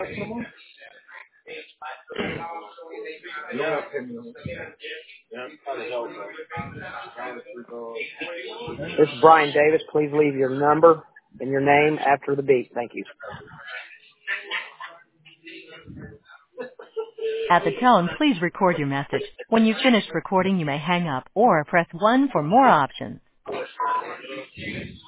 Yeah, yeah, probably help. This is Brian Davis. Please leave your number and your name after the beep. Thank you. At the tone, please record your message. When you've finished recording, you may hang up or press 1 for more options.